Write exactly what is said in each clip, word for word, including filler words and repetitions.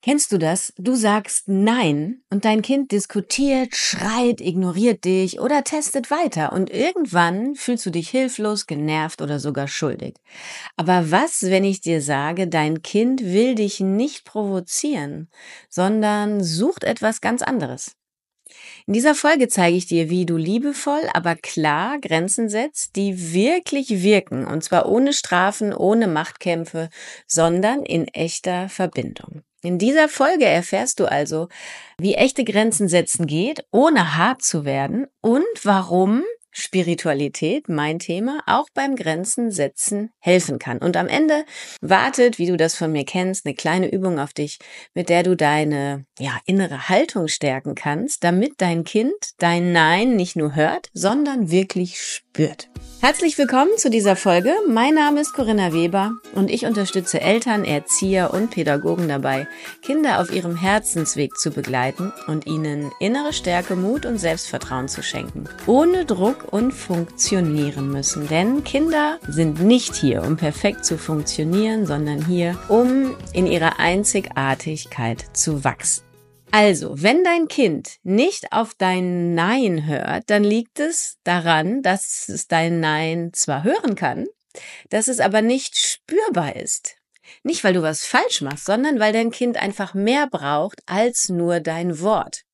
Kennst du das? Du sagst Nein und dein Kind diskutiert, schreit, ignoriert dich oder testet weiter und irgendwann fühlst du dich hilflos, genervt oder sogar schuldig. Aber was, wenn ich dir sage, dein Kind will dich nicht provozieren, sondern sucht etwas ganz anderes? In dieser Folge zeige ich dir, wie du liebevoll, aber klar Grenzen setzt, die wirklich wirken, und zwar ohne Strafen, ohne Machtkämpfe, sondern in echter Verbindung. In dieser Folge erfährst du also, wie echte Grenzen setzen geht, ohne hart zu werden und warum Spiritualität, mein Thema, auch beim Grenzen setzen helfen kann. Und am Ende wartet, wie du das von mir kennst, eine kleine Übung auf dich, mit der du deine ja, innere Haltung stärken kannst, damit dein Kind dein Nein nicht nur hört, sondern wirklich spürt. Herzlich willkommen zu dieser Folge. Mein Name ist Corinna Weber und ich unterstütze Eltern, Erzieher und Pädagogen dabei, Kinder auf ihrem Herzensweg zu begleiten und ihnen innere Stärke, Mut und Selbstvertrauen zu schenken, ohne Druck und funktionieren müssen. Denn Kinder sind nicht hier, um perfekt zu funktionieren, sondern hier, um in ihrer Einzigartigkeit zu wachsen. Also, wenn dein Kind nicht auf dein Nein hört, dann liegt es daran, dass es dein Nein zwar hören kann, dass es aber nicht spürbar ist. Nicht, weil du was falsch machst, sondern weil dein Kind einfach mehr braucht als nur dein Wort.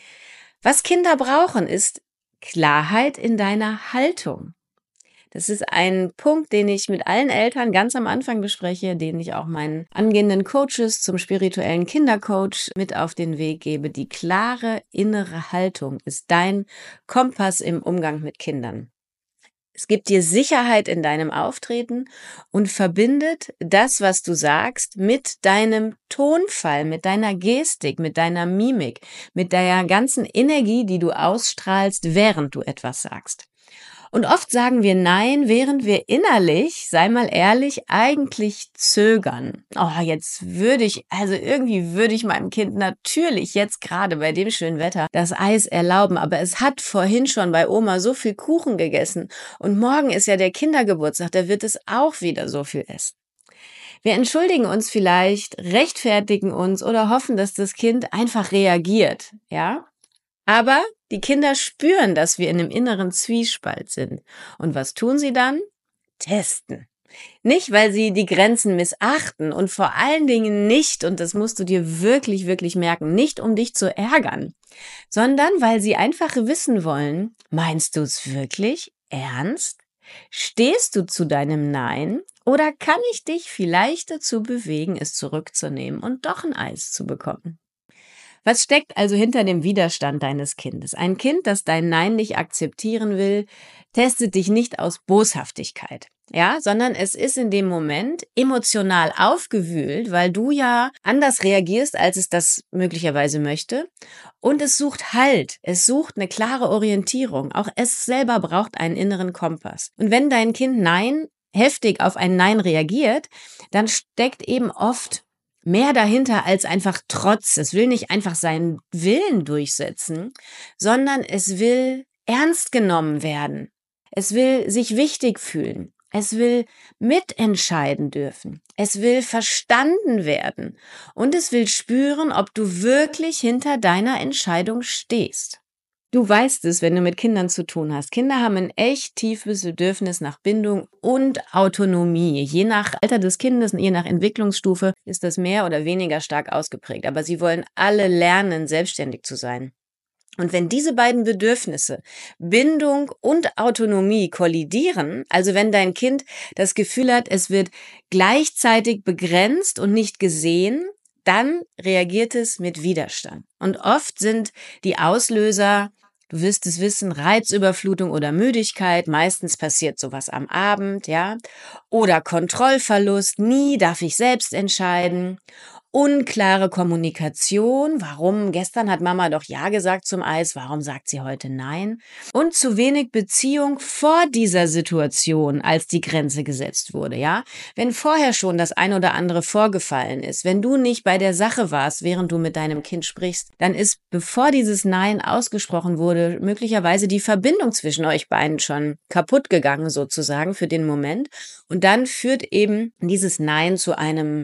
Was Kinder brauchen, ist Klarheit in deiner Haltung. Das ist ein Punkt, den ich mit allen Eltern ganz am Anfang bespreche, den ich auch meinen angehenden Coaches zum spirituellen Kindercoach mit auf den Weg gebe. Die klare innere Haltung ist dein Kompass im Umgang mit Kindern. Es gibt dir Sicherheit in deinem Auftreten und verbindet das, was du sagst, mit deinem Tonfall, mit deiner Gestik, mit deiner Mimik, mit der ganzen Energie, die du ausstrahlst, während du etwas sagst. Und oft sagen wir Nein, während wir innerlich, sei mal ehrlich, eigentlich zögern. Oh, jetzt würde ich, also irgendwie würde ich meinem Kind natürlich jetzt gerade bei dem schönen Wetter das Eis erlauben, aber es hat vorhin schon bei Oma so viel Kuchen gegessen und morgen ist ja der Kindergeburtstag, da wird es auch wieder so viel essen. Wir entschuldigen uns vielleicht, rechtfertigen uns oder hoffen, dass das Kind einfach reagiert, ja? Aber die Kinder spüren, dass wir in einem inneren Zwiespalt sind. Und was tun sie dann? Testen. Nicht, weil sie die Grenzen missachten und vor allen Dingen nicht, und das musst du dir wirklich, wirklich merken, nicht um dich zu ärgern, sondern weil sie einfach wissen wollen, meinst du es wirklich ernst? Stehst du zu deinem Nein oder kann ich dich vielleicht dazu bewegen, es zurückzunehmen und doch ein Eis zu bekommen? Was steckt also hinter dem Widerstand deines Kindes? Ein Kind, das dein Nein nicht akzeptieren will, testet dich nicht aus Boshaftigkeit, ja, sondern es ist in dem Moment emotional aufgewühlt, weil du ja anders reagierst, als es das möglicherweise möchte. Und es sucht Halt, es sucht eine klare Orientierung. Auch es selber braucht einen inneren Kompass. Und wenn dein Kind Nein heftig auf ein Nein reagiert, dann steckt eben oft mehr dahinter als einfach Trotz. Es will nicht einfach seinen Willen durchsetzen, sondern es will ernst genommen werden. Es will sich wichtig fühlen. Es will mitentscheiden dürfen. Es will verstanden werden. Und es will spüren, ob du wirklich hinter deiner Entscheidung stehst. Du weißt es, wenn du mit Kindern zu tun hast. Kinder haben ein echt tiefes Bedürfnis nach Bindung und Autonomie. Je nach Alter des Kindes, je nach Entwicklungsstufe ist das mehr oder weniger stark ausgeprägt. Aber sie wollen alle lernen, selbstständig zu sein. Und wenn diese beiden Bedürfnisse, Bindung und Autonomie, kollidieren, also wenn dein Kind das Gefühl hat, es wird gleichzeitig begrenzt und nicht gesehen, dann reagiert es mit Widerstand. Und oft sind die Auslöser, du wirst es wissen, Reizüberflutung oder Müdigkeit. Meistens passiert sowas am Abend, ja. Oder Kontrollverlust. Nie darf ich selbst entscheiden. Unklare Kommunikation. Warum? Gestern hat Mama doch Ja gesagt zum Eis. Warum sagt sie heute Nein? Und zu wenig Beziehung vor dieser Situation, als die Grenze gesetzt wurde, ja. Wenn vorher schon das ein oder andere vorgefallen ist, wenn du nicht bei der Sache warst, während du mit deinem Kind sprichst, dann ist, bevor dieses Nein ausgesprochen wurde, möglicherweise die Verbindung zwischen euch beiden schon kaputt gegangen, sozusagen, für den Moment. Und dann führt eben dieses Nein zu einem, ja,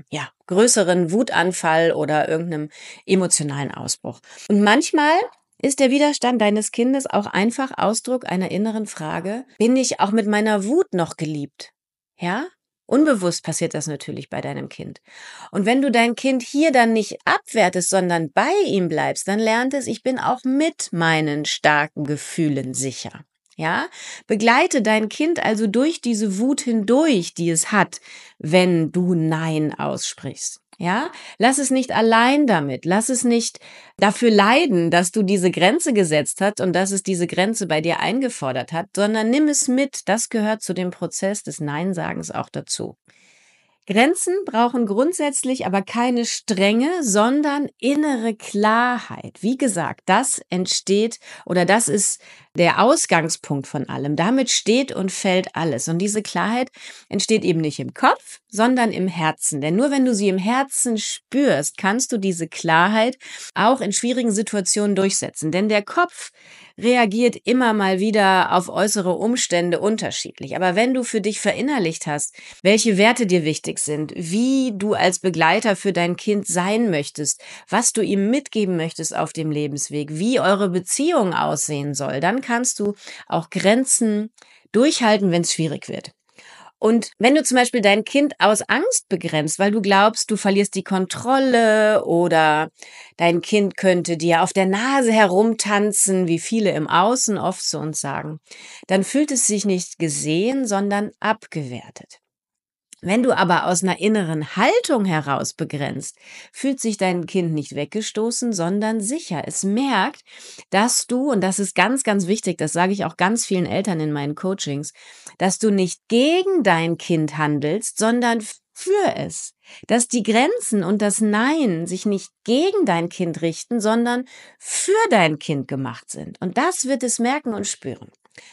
größeren Wutanfall oder irgendeinem emotionalen Ausbruch. Und manchmal ist der Widerstand deines Kindes auch einfach Ausdruck einer inneren Frage: Bin ich auch mit meiner Wut noch geliebt? Ja? Unbewusst passiert das natürlich bei deinem Kind. Und wenn du dein Kind hier dann nicht abwertest, sondern bei ihm bleibst, dann lernt es: Ich bin auch mit meinen starken Gefühlen sicher. Ja? Begleite dein Kind also durch diese Wut hindurch, die es hat, wenn du Nein aussprichst. Ja? Lass es nicht allein damit. Lass es nicht dafür leiden, dass du diese Grenze gesetzt hast und dass es diese Grenze bei dir eingefordert hat, sondern nimm es mit. Das gehört zu dem Prozess des Neinsagens auch dazu. Grenzen brauchen grundsätzlich aber keine Strenge, sondern innere Klarheit. Wie gesagt, das entsteht oder das ist der Ausgangspunkt von allem. Damit steht und fällt alles. Und diese Klarheit entsteht eben nicht im Kopf, sondern im Herzen. Denn nur wenn du sie im Herzen spürst, kannst du diese Klarheit auch in schwierigen Situationen durchsetzen. Denn der Kopf reagiert immer mal wieder auf äußere Umstände unterschiedlich. Aber wenn du für dich verinnerlicht hast, welche Werte dir wichtig sind, wie du als Begleiter für dein Kind sein möchtest, was du ihm mitgeben möchtest auf dem Lebensweg, wie eure Beziehung aussehen soll, dann kannst du auch Grenzen durchhalten, wenn es schwierig wird. Und wenn du zum Beispiel dein Kind aus Angst begrenzt, weil du glaubst, du verlierst die Kontrolle oder dein Kind könnte dir auf der Nase herumtanzen, wie viele im Außen oft zu uns sagen, dann fühlt es sich nicht gesehen, sondern abgewertet. Wenn du aber aus einer inneren Haltung heraus begrenzt, fühlt sich dein Kind nicht weggestoßen, sondern sicher. Es merkt, dass du, und das ist ganz, ganz wichtig, das sage ich auch ganz vielen Eltern in meinen Coachings, dass du nicht gegen dein Kind handelst, sondern für es. Dass die Grenzen und das Nein sich nicht gegen dein Kind richten, sondern für dein Kind gemacht sind. Und das wird es merken und spüren.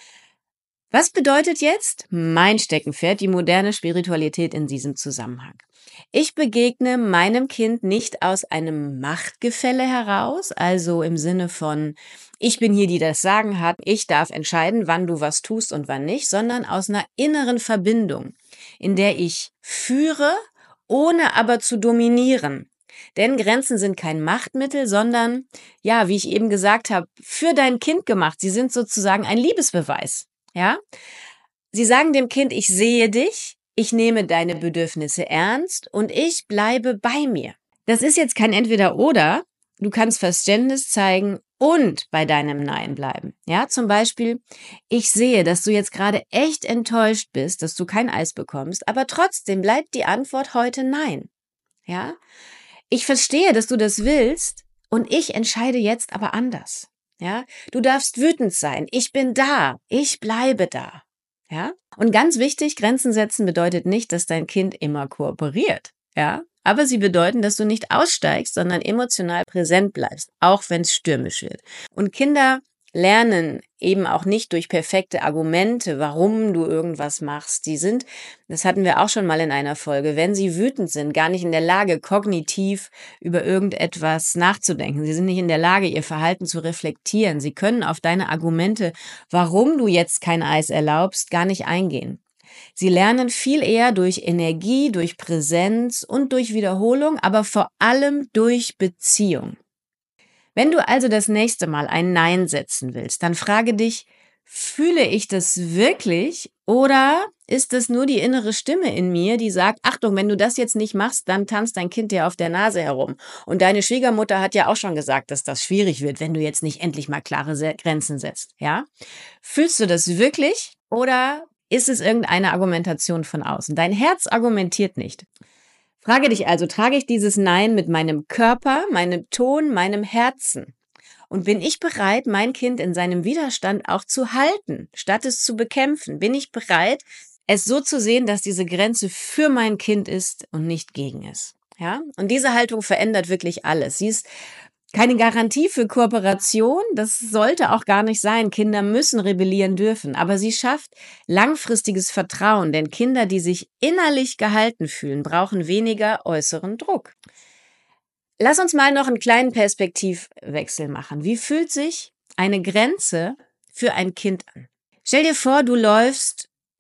Was bedeutet jetzt mein Steckenpferd, die moderne Spiritualität in diesem Zusammenhang? Ich begegne meinem Kind nicht aus einem Machtgefälle heraus, also im Sinne von, ich bin hier, die das Sagen hat, ich darf entscheiden, wann du was tust und wann nicht, sondern aus einer inneren Verbindung, in der ich führe, ohne aber zu dominieren. Denn Grenzen sind kein Machtmittel, sondern, ja, wie ich eben gesagt habe, für dein Kind gemacht. Sie sind sozusagen ein Liebesbeweis. Ja? Sie sagen dem Kind: Ich sehe dich, ich nehme deine Bedürfnisse ernst und ich bleibe bei mir. Das ist jetzt kein Entweder-Oder. Du kannst Verständnis zeigen und bei deinem Nein bleiben. Ja, zum Beispiel: Ich sehe, dass du jetzt gerade echt enttäuscht bist, dass du kein Eis bekommst, aber trotzdem bleibt die Antwort heute Nein. Ja? Ich verstehe, dass du das willst und ich entscheide jetzt aber anders. Ja, du darfst wütend sein. Ich bin da. Ich bleibe da. Ja? Und ganz wichtig, Grenzen setzen bedeutet nicht, dass dein Kind immer kooperiert. Ja? Aber sie bedeuten, dass du nicht aussteigst, sondern emotional präsent bleibst, auch wenn es stürmisch wird. Und Kinder lernen eben auch nicht durch perfekte Argumente, warum du irgendwas machst. Die sind, das hatten wir auch schon mal in einer Folge, wenn sie wütend sind, gar nicht in der Lage, kognitiv über irgendetwas nachzudenken. Sie sind nicht in der Lage, ihr Verhalten zu reflektieren. Sie können auf deine Argumente, warum du jetzt kein Eis erlaubst, gar nicht eingehen. Sie lernen viel eher durch Energie, durch Präsenz und durch Wiederholung, aber vor allem durch Beziehung. Wenn du also das nächste Mal ein Nein setzen willst, dann frage dich: Fühle ich das wirklich oder ist es nur die innere Stimme in mir, die sagt: Achtung, wenn du das jetzt nicht machst, dann tanzt dein Kind dir auf der Nase herum. Und deine Schwiegermutter hat ja auch schon gesagt, dass das schwierig wird, wenn du jetzt nicht endlich mal klare Grenzen setzt. Ja? Fühlst du das wirklich oder ist es irgendeine Argumentation von außen? Dein Herz argumentiert nicht. Frage dich also: Trage ich dieses Nein mit meinem Körper, meinem Ton, meinem Herzen? Und bin ich bereit, mein Kind in seinem Widerstand auch zu halten, statt es zu bekämpfen? Bin ich bereit, es so zu sehen, dass diese Grenze für mein Kind ist und nicht gegen es? Ja? Und diese Haltung verändert wirklich alles. Sie ist keine Garantie für Kooperation, das sollte auch gar nicht sein. Kinder müssen rebellieren dürfen, aber sie schafft langfristiges Vertrauen, denn Kinder, die sich innerlich gehalten fühlen, brauchen weniger äußeren Druck. Lass uns mal noch einen kleinen Perspektivwechsel machen. Wie fühlt sich eine Grenze für ein Kind an? Stell dir vor, du läufst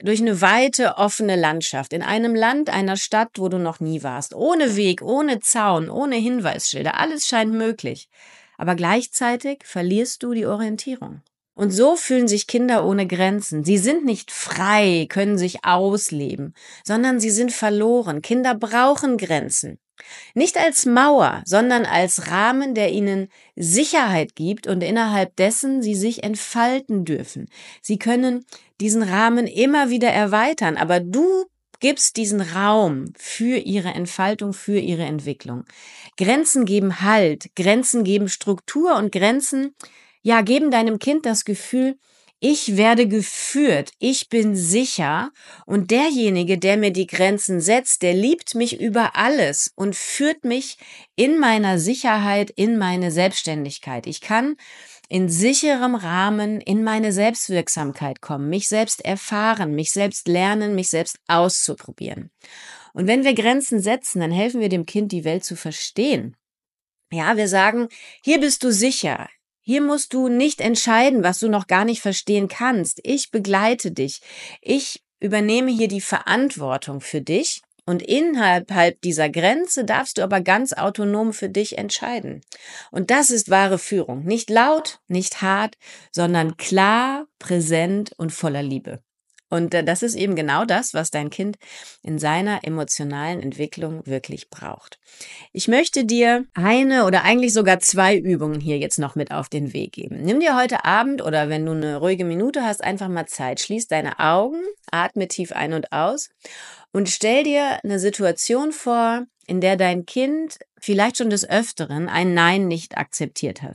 durch eine weite, offene Landschaft, in einem Land, einer Stadt, wo du noch nie warst. Ohne Weg, ohne Zaun, ohne Hinweisschilder. Alles scheint möglich. Aber gleichzeitig verlierst du die Orientierung. Und so fühlen sich Kinder ohne Grenzen. Sie sind nicht frei, können sich ausleben, sondern sie sind verloren. Kinder brauchen Grenzen. Nicht als Mauer, sondern als Rahmen, der ihnen Sicherheit gibt und innerhalb dessen sie sich entfalten dürfen. Sie können diesen Rahmen immer wieder erweitern, aber du gibst diesen Raum für ihre Entfaltung, für ihre Entwicklung. Grenzen geben Halt, Grenzen geben Struktur und Grenzen, ja, geben deinem Kind das Gefühl, ich werde geführt, ich bin sicher und derjenige, der mir die Grenzen setzt, der liebt mich über alles und führt mich in meiner Sicherheit, in meine Selbstständigkeit. Ich kann in sicherem Rahmen in meine Selbstwirksamkeit kommen, mich selbst erfahren, mich selbst lernen, mich selbst auszuprobieren. Und wenn wir Grenzen setzen, dann helfen wir dem Kind, die Welt zu verstehen. Ja, wir sagen, hier bist du sicher. Hier musst du nicht entscheiden, was du noch gar nicht verstehen kannst. Ich begleite dich. Ich übernehme hier die Verantwortung für dich. Und innerhalb dieser Grenze darfst du aber ganz autonom für dich entscheiden. Und das ist wahre Führung. Nicht laut, nicht hart, sondern klar, präsent und voller Liebe. Und das ist eben genau das, was dein Kind in seiner emotionalen Entwicklung wirklich braucht. Ich möchte dir eine oder eigentlich sogar zwei Übungen hier jetzt noch mit auf den Weg geben. Nimm dir heute Abend oder wenn du eine ruhige Minute hast, einfach mal Zeit. Schließ deine Augen, atme tief ein und aus und stell dir eine Situation vor, in der dein Kind vielleicht schon des Öfteren ein Nein nicht akzeptiert hat.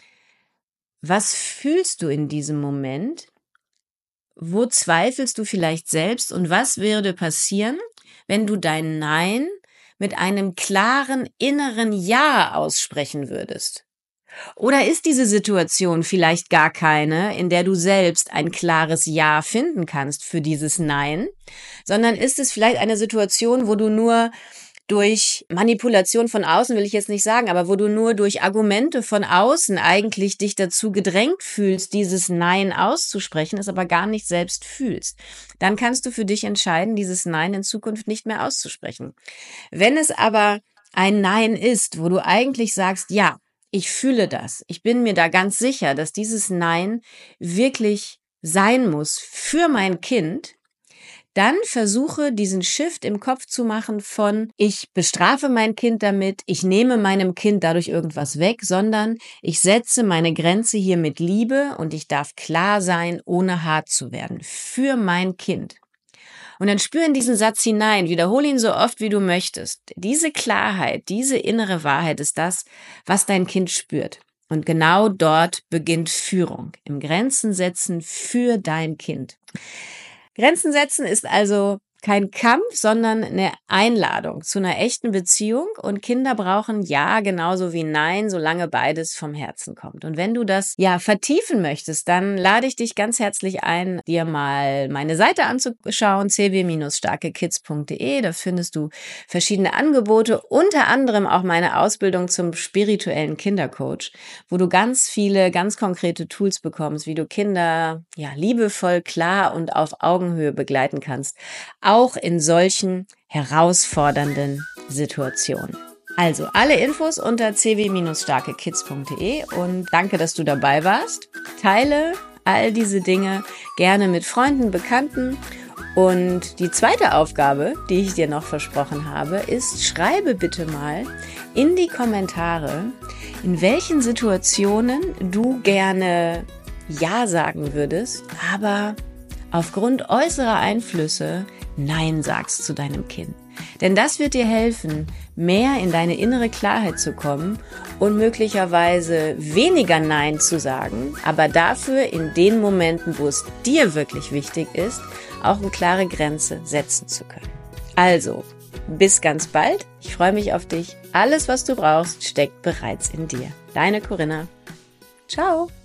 Was fühlst du in diesem Moment? Wo zweifelst du vielleicht selbst und was würde passieren, wenn du dein Nein mit einem klaren inneren Ja aussprechen würdest? Oder ist diese Situation vielleicht gar keine, in der du selbst ein klares Ja finden kannst für dieses Nein, sondern ist es vielleicht eine Situation, wo du nur durch Manipulation von außen, will ich jetzt nicht sagen, aber wo du nur durch Argumente von außen eigentlich dich dazu gedrängt fühlst, dieses Nein auszusprechen, es aber gar nicht selbst fühlst. Dann kannst du für dich entscheiden, dieses Nein in Zukunft nicht mehr auszusprechen. Wenn es aber ein Nein ist, wo du eigentlich sagst, ja, ich fühle das, ich bin mir da ganz sicher, dass dieses Nein wirklich sein muss für mein Kind, dann versuche diesen Shift im Kopf zu machen von ich bestrafe mein Kind damit, ich nehme meinem Kind dadurch irgendwas weg, sondern ich setze meine Grenze hier mit Liebe und ich darf klar sein, ohne hart zu werden, für mein Kind. Und dann spür in diesen Satz hinein, wiederhole ihn so oft, wie du möchtest. Diese Klarheit, diese innere Wahrheit ist das, was dein Kind spürt. Und genau dort beginnt Führung, im Grenzen setzen für dein Kind. Grenzen setzen ist also kein Kampf, sondern eine Einladung zu einer echten Beziehung und Kinder brauchen Ja genauso wie Nein, solange beides vom Herzen kommt. Und wenn du das ja vertiefen möchtest, dann lade ich dich ganz herzlich ein, dir mal meine Seite anzuschauen, c w Bindestrich starke kids punkt d e. Da findest du verschiedene Angebote, unter anderem auch meine Ausbildung zum spirituellen Kindercoach, wo du ganz viele, ganz konkrete Tools bekommst, wie du Kinder ja liebevoll, klar und auf Augenhöhe begleiten kannst. Auch in solchen herausfordernden Situationen. Also alle Infos unter c w Bindestrich starke kids punkt d e und danke, dass du dabei warst. Teile all diese Dinge gerne mit Freunden, Bekannten. Und die zweite Aufgabe, die ich dir noch versprochen habe, ist, schreibe bitte mal in die Kommentare, in welchen Situationen du gerne Ja sagen würdest, aber aufgrund äußerer Einflüsse Nein sagst zu deinem Kind. Denn das wird dir helfen, mehr in deine innere Klarheit zu kommen und möglicherweise weniger Nein zu sagen, aber dafür in den Momenten, wo es dir wirklich wichtig ist, auch eine klare Grenze setzen zu können. Also, bis ganz bald. Ich freue mich auf dich. Alles, was du brauchst, steckt bereits in dir. Deine Corinna. Ciao.